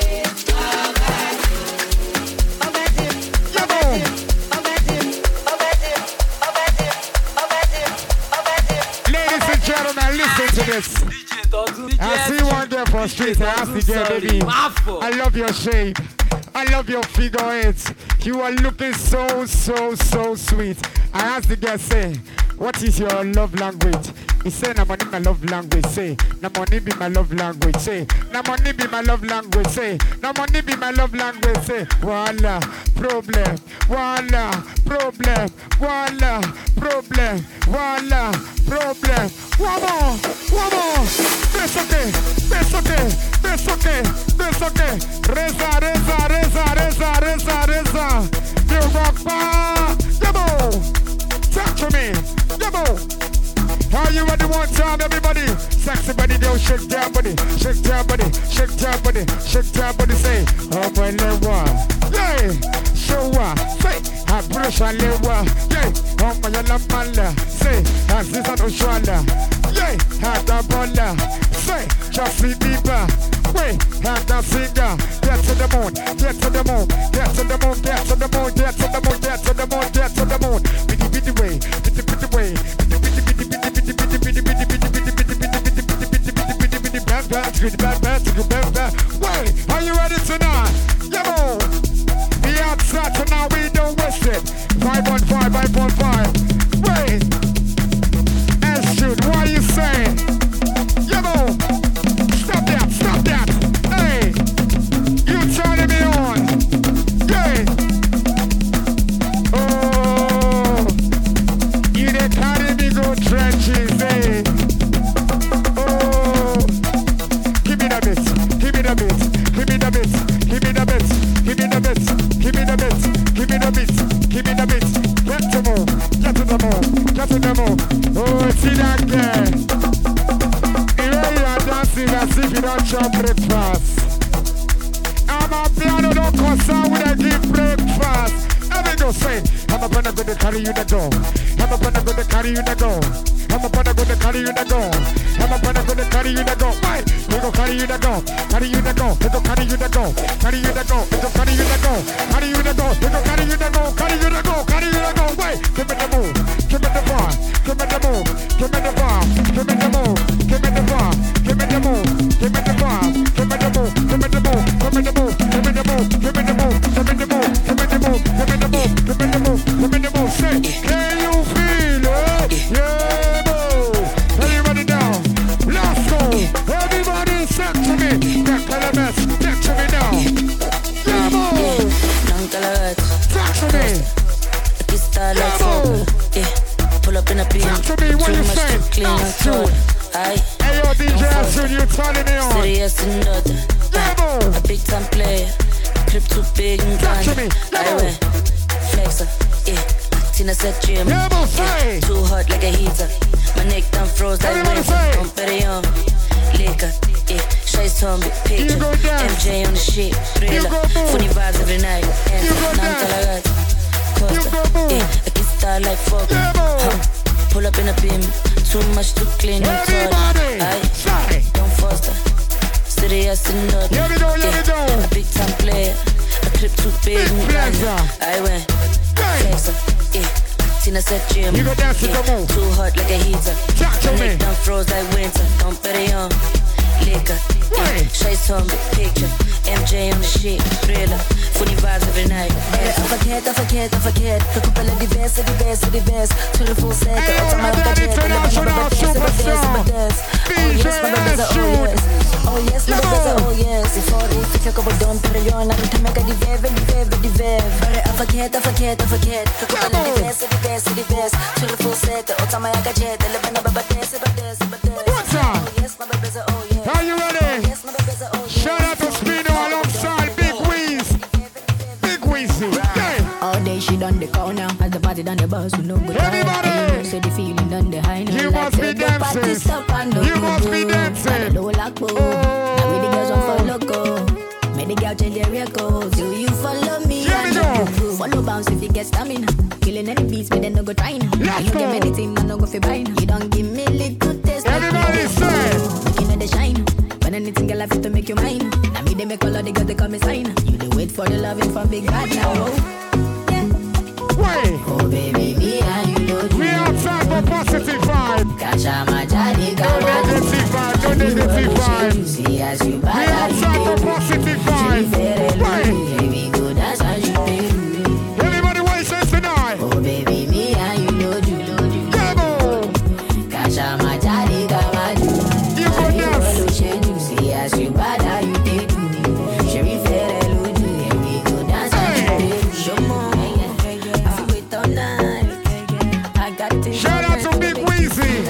Ladies and gentlemen, listen to this. I see one there for street. I ask the girl, baby, I love your shape. I love your figure eight. You are looking so, so, so sweet. I asked the girl, say, what is your love language? He said, na money my love language. Say, na money be my love language. Say, na money be my love language. Say, na money be my love language. Say, voila, problem, voila, problem, voila, problem, voila, problem. One more, one more. It's okay, it's okay, it's okay, it's okay. Reza, reza, reza, reza, reza, reza. You rock bar, yabo. Talk to me, yabo. Are you ready one time, everybody? Sexy body, don't shake their body, shake their body, shake their body, shake their body. Say, oh my lewa, yeah, show up, say, I brush a lewa, yeah, oh my yellow mala, say, I see some Oshwala, yeah, I da bola, say, just see Bieber, wait, I da singer, get to the moon, get to the moon, get to the moon, get to the moon, get to the moon, get to the moon, get to the moon, bitty bitty way, bitty bitty way, bitty bitty bitty bitty bitty. Well, are you ready tonight? Yo, we outside tonight, we don't waste it. five one five, five one five. Wait, Astrid, what are you saying? Yo, stop that, stop that. Hey, you turning me on. Yeah. Oh, you done carry me go trenches, hey. Oh, see that girl. The way you are dancing as if you don't chop breakfast. I'm a piano, don't concern when I give breakfast. Let me go say, I'm a gonna go to carry you the door. I'm a gonna go to carry you the door. I'm a gonna go to carry you the door. I'm a gonna go to carry you the door. Why? We go carry you the door. Carry you the door. We go carry you the door. Carry you the door. We go carry you the door. Carry you the door. We go carry you the door. Carry you the door. Carry you the door. Wait, give me the move. Give me the bar. Give me the move. Give me the bar. Give me the move. Give me the bar. I can start like fuck. Yeah, pull up in a beam. Too much to clean and throw. Aye. Hey yo, D J Asun, you turning me on. Serious and nothing. A big time player. Crib too big and gone. I went flexer. Yeah. Tina said Jim. Yeah, too hot like a heater. My neck done froze like winter. I'm better young. Liquor. Yeah. Shades on big picture. M J on the shit. Thriller. Funny vibes every night. Nantalagat. Costa. Yeah. I can start like fuck. Huh. Pull up in a beam. Too much to clean and throw. Aye. Don't foster. Serious and nothing. Yeah. A big time player. A clip too big and blind. I went flexer. Yeah. Tina said Jim. You go dance yeah. Move. Too hot like a heater. My neck done froze like winter. Don't bet it on. Liquor. Yeah. Shades on big picture. M J on the shit. Thriller. Funny vibes every night. I forget, I forget, I forget. Recupera diverse, diverse, diverse. twenty-four seven. International superstar. Oh yes, my baby's a oh yes. Oh yes, my baby's a oh yes. If all they think I go down, pero yo na ruta me ka diveve, diveve, diveve. I forget, I forget, I forget. Recupera diverse, diverse, diverse. twenty-four seven. Oh tama ya ka jet. Eleven na baba dance, baba dance, baba dance. What's up? Oh yes, my baby's a oh yes. Are you ready? Oh yes, my baby's a oh yes. Shout out to Spino alongside Big Weez. Big Weezy. Yeah. All day she done the corner, as the party done the bus, we no good. Everybody, you know, say the feeling done the high. You like must be dancing. You must be dancing. Oh. Now we the girls on for loco. Make the girl change their record. Do you follow me? Here we go. Follow bounce if you get stamina. Killing any beats, but then no go trying. Let's you go. Give me the team, I no go for buying. You don't give me little taste. Everybody say. Making the shine. When anything girl I fit to make you mine. Now me they make all of the girls they come and sign. You they wait for the loving from big bad now. Wait. Oh baby, me and you know we outside for positive vibe. Kasha majadi no negative vibe, no negative vibe. See as you we outside for positive vibe. Wait. Baby, go dance as you do. Everybody what says tonight? Oh baby, me and you know you know you. Kasha majadi kamaju. You go dance. See as you bad how you did. Sherry fere luju. Baby, go dance as you do. Show more. Shout out to Big Weezy.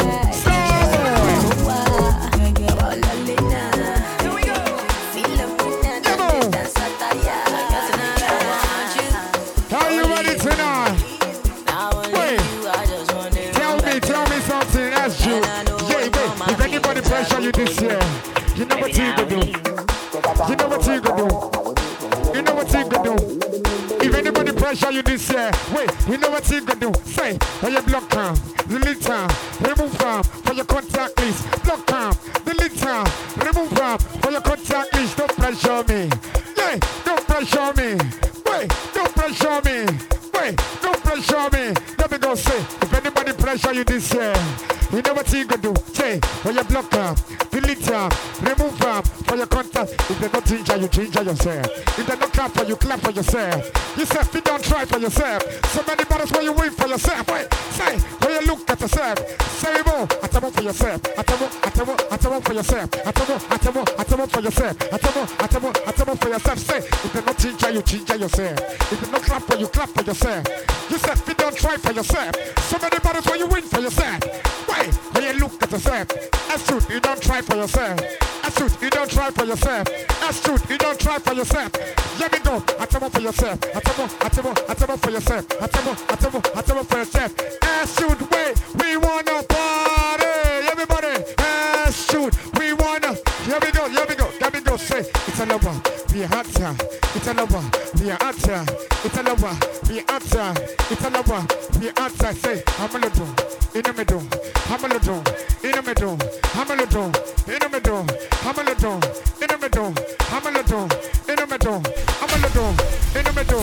Are you ready tonight? Wait. Tell me, tell me something. That's you. Yeah, wait. If anybody pressure you this year, you know what you gonna do. You know what you gonna do. You know what you gonna do. If anybody pressure you this year, wait, you know what you gonna do? Say, on your block time, delete time, remove time for your contact list. Block time, delete time, remove time for your contact list. Don't pressure me. Yeah, don't pressure me. Wait, don't pressure me. Wait, don't pressure me. Let me go say, if anybody pressure you this year, you know what you gonna do? Say, on your block time, delete time, remove time for your contact. If they don't ginger you, ginger yourself. If they don't clap for you, clap for yourself. You said you don't try for yourself. So many battles where you win for yourself. Wait, say, when you look at yourself, say more. Atamo for yourself. Atamo, atamo, atamo for yourself. Atamo, atamo, atamo for yourself. Atamo, atamo, atamo for yourself. Say, if they don't ginger you, ginger yourself. If they don't clap for you, clap for yourself. You said you don't try for yourself. So many battles where you win for yourself. Wait, when you look at yourself, that's true, you don't try for yourself. That's true, you don't try for yourself. That's true, you don't try for yourself. Let me go. Atamo for yourself. Atamo, atamo, atamo for yourself. Atamo, atamo, atamo for yourself. That's true, wait, we wanna party. Everybody, that's true, we wanna. Here we go, here we go, here we go. Say, it's a lover, we are answer. It's a lover, we are answer. It's a lover, we are answer. It's a lover, we are answer. Say, I'm a little, in the middle. I'm a little, in the middle. I'm a little, in the middle. I'm a little, in the middle. I'm a little, in the middle. I'm a little, in the middle.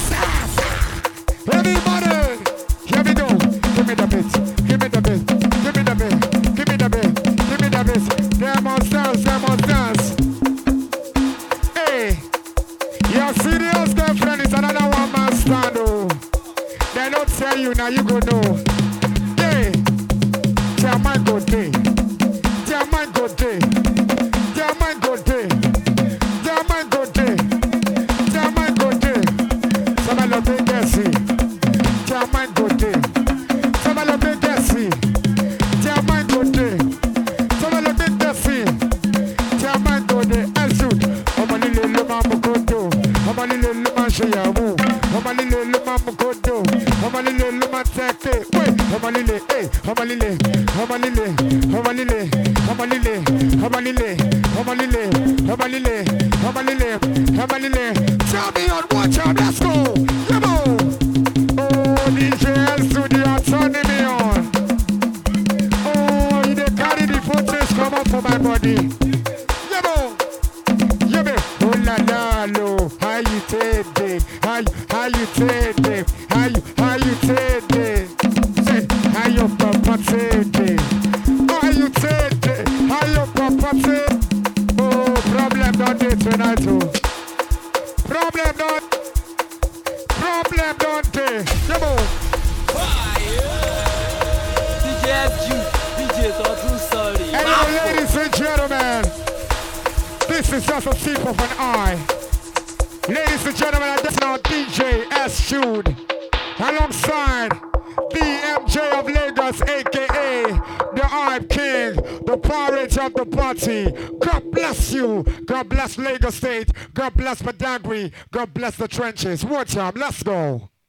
Everybody, here we go. Give me the beat, give me the beat, give me the beat, give me the beat, give me the beat. They must dance, they must dance. Hey, your serious girlfriend is another one man stand. Oh, they don't tell you now, you go know. Hey, tell my good day, tell my good day, tell my good day, tell my good day, tell my good day. Some of the Desi. Diamond go day. Somebody big Desi. Diamond go day. Somebody big Desi. Diamond go day. Elsud. Omalile luma mukodo. Omalile luma shayamu. Omalile luma mukodo. Omalile luma teke. Wait. Omalile. Eh. Omalile. Omalile. Omalile. Omalile. Omalile. Omalile. Omalile. Omalile. Omalile. Tell me on what time. Let's go. Come on. Oh, D J Studio, turning me on. Oh, you dey carry the footage come up for my body. Yeah, boy. Yeah, boy. Oh la la lo, how you take it? How how you take it? How you how you take it? Say how your papa take it? How you take it? How your papa take? Oh, problem don't dey tonight, oh. Problem don't. Problem don't they? Come on. D J F G, D J Totu, sorry. Hello, ladies and gentlemen. This is just a tip of an eye. Ladies and gentlemen, that's now D J S Jude. Alongside the M J of Lagos, aka the Hype King, the pirate of the party. God bless you. God bless Lagos State. God bless Badagry. God bless the trenches. One time, let's go.